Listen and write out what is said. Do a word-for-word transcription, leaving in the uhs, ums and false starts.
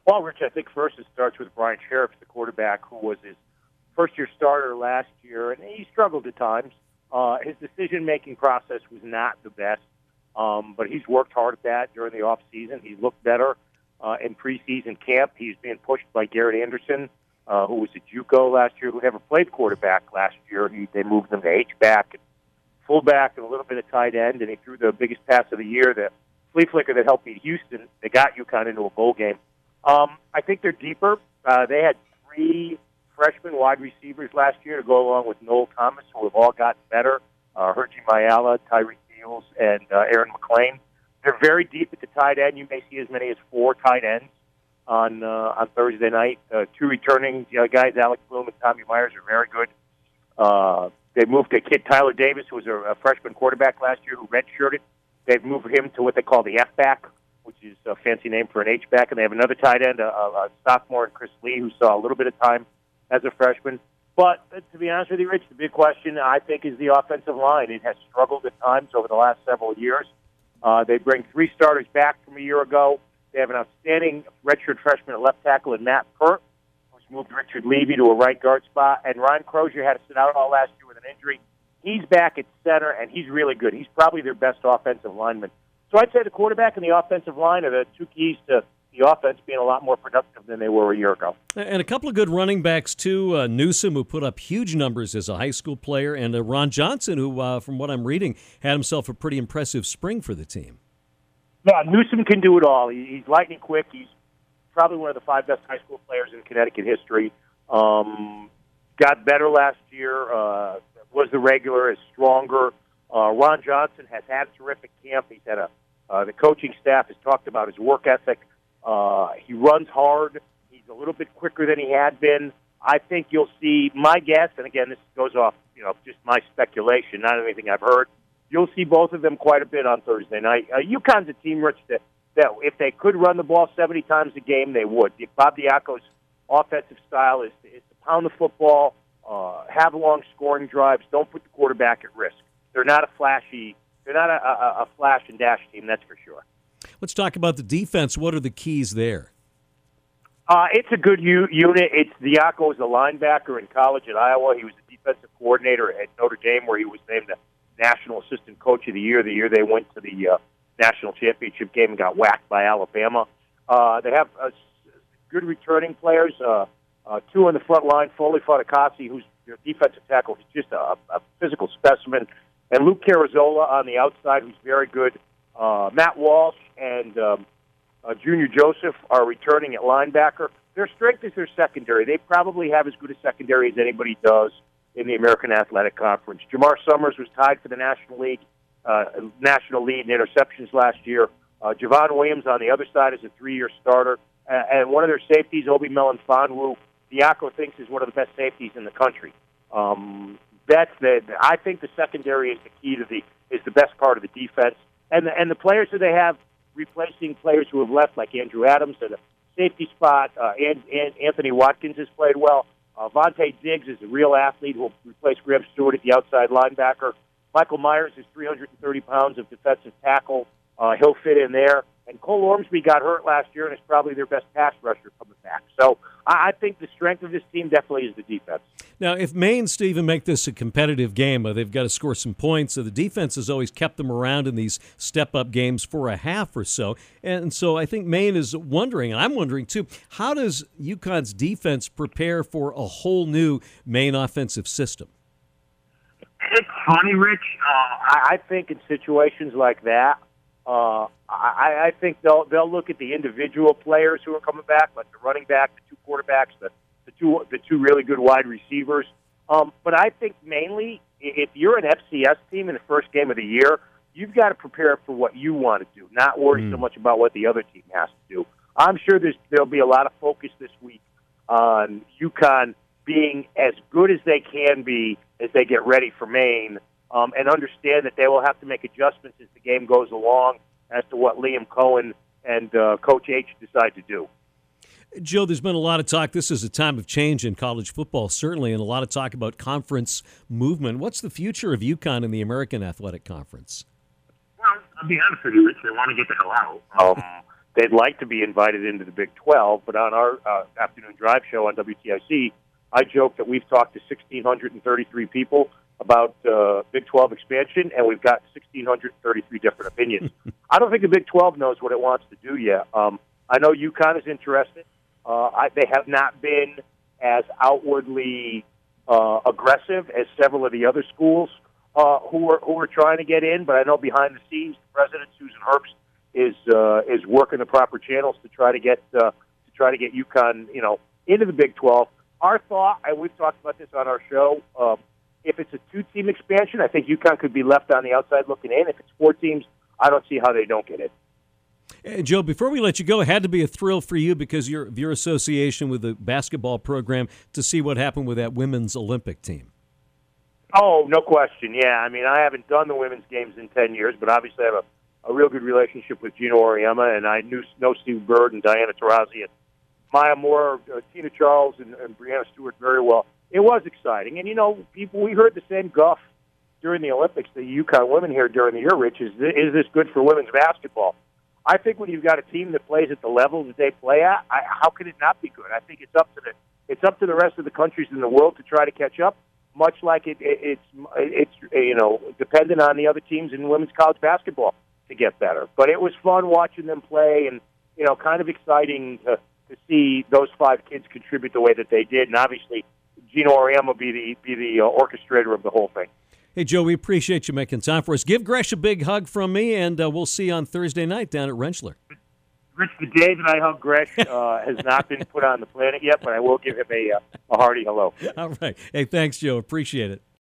Well, Rich, I think first it starts with Brian Sheriff, the quarterback, who was his first-year starter last year, and he struggled at times. Uh, his decision-making process was not the best, um, but he's worked hard at that during the offseason. He's looked better uh, in preseason camp. He's being pushed by Garrett Anderson, uh, who was a JUCO last year, who never played quarterback last year. He, they moved him to H-back and fullback and a little bit of tight end, and he threw the biggest pass of the year, the flea flicker that helped beat Houston. They got UConn into a bowl game. Um, I think they're deeper. Uh, they had three freshman wide receivers last year to go along with Noel Thomas, who have all gotten better. Uh, Hergy Mayala, Tyreek Fields, and uh, Aaron McClain. They're very deep at the tight end. You may see as many as four tight ends on uh, on Thursday night. Uh, two returning uh, guys, Alex Bloom and Tommy Myers, are very good. Uh, they moved a kid, Tyler Davis, who was a, a freshman quarterback last year, who redshirted. They've moved him to what they call the F-back, which is a fancy name for an H-back, and they have another tight end, a, a sophomore, Chris Lee, who saw a little bit of time as a freshman. But uh, to be honest with you, Rich, the big question, I think, is the offensive line. It has struggled at times over the last several years. Uh, they bring three starters back from a year ago. They have an outstanding redshirt freshman at left tackle in Matt Pert, who's moved Richard Levy to a right guard spot, and Ryan Crozier had to sit out all last year with an injury. He's back at center, and he's really good. He's probably their best offensive lineman. So I'd say the quarterback and the offensive line are the two keys to the offense being a lot more productive than they were a year ago. And a couple of good running backs, too. Uh, Newsom, who put up huge numbers as a high school player, and uh, Ron Johnson, who, uh, from what I'm reading, had himself a pretty impressive spring for the team. Yeah, Newsom can do it all. He, he's lightning quick. He's probably one of the five best high school players in Connecticut history. Um, got better last year, uh, was the regular, is stronger. Uh, Ron Johnson has had a terrific camp. He's had a uh, the coaching staff has talked about his work ethic. Uh, he runs hard. He's a little bit quicker than he had been. I think you'll see, my guess, and again, this goes off, you know, just my speculation, not anything I've heard. You'll see both of them quite a bit on Thursday night. Uh, UConn's a team, Rich, that, that if they could run the ball seventy times a game, they would. Bob Diaco's offensive style is to, is to pound the football, uh, have long scoring drives, don't put the quarterback at risk. They're not a flashy, they're not a, a, a flash and dash team, that's for sure. Let's talk about the defense. What are the keys there? Uh, it's a good u- unit. It's Diaco is a linebacker in college at Iowa. He was the defensive coordinator at Notre Dame, where he was named the National Assistant Coach of the Year the year they went to the uh, national championship game and got whacked by Alabama. Uh, they have uh, good returning players, uh, uh, two on the front line, Foley Fatukasi, who's their defensive tackle. He's just a, a physical specimen. And Luke Carazola on the outside, who's very good. Uh, Matt Walsh and um, uh, Junior Joseph are returning at linebacker. Their strength is their secondary. They probably have as good a secondary as anybody does in the American Athletic Conference. Jamar Summers was tied for the National League, uh, national lead in interceptions last year. Uh, Javon Williams on the other side is a three-year starter. Uh, and one of their safeties, Obi Melanfon, who Diaco thinks is one of the best safeties in the country. Um, that's the. I think the secondary is the key to the is the best part of the defense. And the, and the players that they have replacing players who have left, like Andrew Adams at a safety spot, uh, and, and Anthony Watkins has played well. Uh, Vontae Diggs is a real athlete who will replace Graham Stewart at the outside linebacker. Michael Myers is three hundred thirty pounds of defensive tackle. Uh, he'll fit in there. And Cole Ormsby got hurt last year and is probably their best pass rusher coming back. So I, I think the strength of this team definitely is the defense. Now, if Maine, Stephen, make this a competitive game, uh, they've got to score some points. So the defense has always kept them around in these step-up games for a half or so. And so I think Maine is wondering, and I'm wondering too, how does UConn's defense prepare for a whole new Maine offensive system? It's funny, Rich. Uh, I think in situations like that, Uh, I, I think they'll they'll look at the individual players who are coming back, like the running back, the two quarterbacks, the, the two the two really good wide receivers. Um, but I think mainly, if you're an F C S team in the first game of the year, you've got to prepare for what you want to do, not worry mm. so much about what the other team has to do. I'm sure there's, there'll be a lot of focus this week on UConn being as good as they can be as they get ready for Maine. Um, and understand that they will have to make adjustments as the game goes along as to what Liam Cohen and uh, Coach H decide to do. Joe, there's been a lot of talk. This is a time of change in college football, certainly, and a lot of talk about conference movement. What's the future of UConn in the American Athletic Conference? Well, I'll be honest with you, Rich. They want to get the hell out. Um, they'd like to be invited into the Big twelve. But on our uh, afternoon drive show on W T I C, I joked that we've talked to one thousand six hundred thirty-three people about uh, Big twelve expansion, and we've got one thousand six hundred thirty-three different opinions. I don't think the Big twelve knows what it wants to do yet. Um, I know UConn is interested. Uh, I, they have not been as outwardly uh, aggressive as several of the other schools uh, who are who are trying to get in. But I know behind the scenes, the president Susan Herbst is uh, is working the proper channels to try to get uh, to try to get UConn, you know, into the Big twelve. Our thought, and we've talked about this on our show. Um, if it's a two-team expansion, I think UConn could be left on the outside looking in. If it's four teams, I don't see how they don't get it. Hey, Joe, before we let you go, it had to be a thrill for you because your your association with the basketball program to see what happened with that women's Olympic team. Oh, no question. Yeah, I mean, I haven't done the women's games in ten years, but obviously I have a, a real good relationship with Gino Auriemma, and I knew know Steve Bird and Diana Taurasi and Maya Moore, uh, Tina Charles, and, and Brianna Stewart very well. It was exciting. And, you know, people, we heard the same guff during the Olympics, the UConn women here during the year, Rich, is, is this good for women's basketball? I think when you've got a team that plays at the level that they play at, I, how can it not be good? I think it's up to the it's up to the rest of the countries in the world to try to catch up. Much like it, it it's it's you know dependent on the other teams in women's college basketball to get better. But it was fun watching them play, and you know, kind of exciting to, to see those five kids contribute the way that they did, and obviously Gino Auriemma be the be the uh, orchestrator of the whole thing. Hey, Joe, we appreciate you making time for us. Give Gresh a big hug from me, and uh, we'll see you on Thursday night down at Rentschler. Rich, the day that I hug Gresh uh, has not been put on the planet yet, but I will give him a, a hearty hello. All right. Hey, thanks, Joe. Appreciate it.